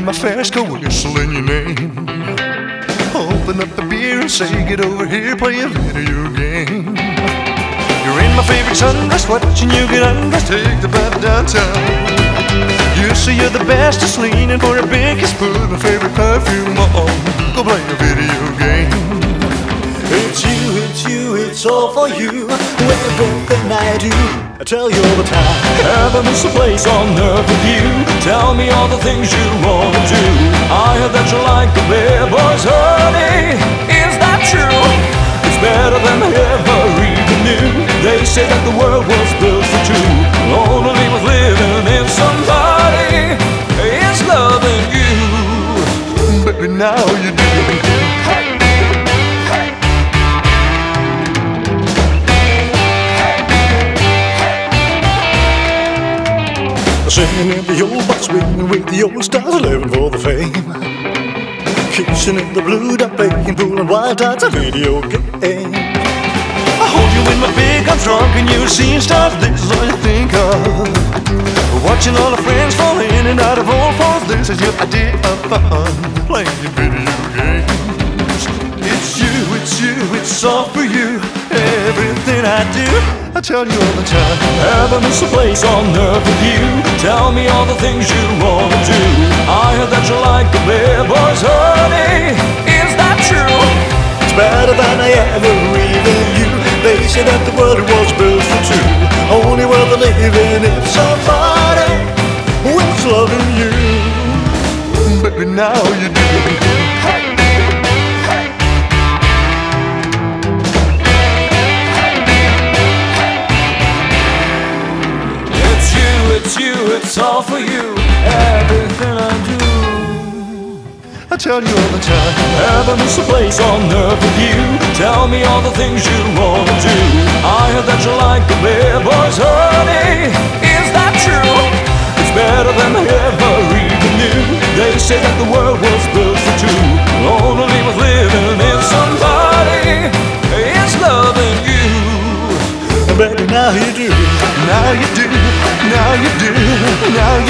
my Fashco whistling your name. Open up the beer and say, get over here, play a video game. You're in my favorite sundress, watching you get undressed, take the bath downtown. You say you're the best, just leaning for a big kiss, put my favorite perfume on, go play a video game. It's you, it's all for you. Everything I do, I tell you all the time. Heaven is a place on earth with you. Tell me all the things you wanna do. I heard that you like a bad boy's honey. Is that true? It's better than I ever even knew. They say that the world was built for two. Only with living in somebody is loving you. Baby, now you do. Singing in the old box, swinging with the old stars, living for the fame. Kissing in the blue dot, playing pool and wild tides, a video game. I hold you in my big arms, drunk and you're seeing stars. This is all you think of. Watching all the friends fall in and out of old falls. This is your idea of fun, playing video games. It's you, it's all for you. Everything I do, I tell you all the time. Heaven is a place on earth with you. Tell me all the things you wanna do. I heard that you like a bad boy's honey. Is that true? It's better than I ever even knew. They say that the world was built for two. Only worth living if somebody was loving you. Baby, now you do. It's all for you, everything I do. I tell you all the time. Heaven is a place on earth with you. Tell me all the things you wanna do. I heard that you like a bad boy's honey. Is that true? It's better than I ever even knew. They say that the world was built for two. Only with living in somebody is loving you. Baby, now you do. Now you do. Now you do. Now